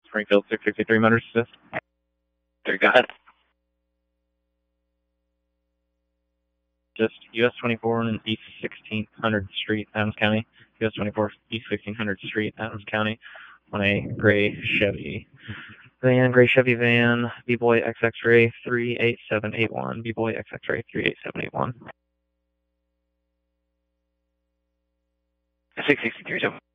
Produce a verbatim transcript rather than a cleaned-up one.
Springfield six sixty-three Motors Assist. There, go ahead. Just U S twenty-four and East sixteen hundred Street, Adams County. U S twenty-four East sixteen hundred Street, Adams County, on a gray Chevy van, gray Chevy van, B-Boy X X-Ray three eight seven eight one, B-Boy X X-Ray three eight seven eight one. six sixty-three,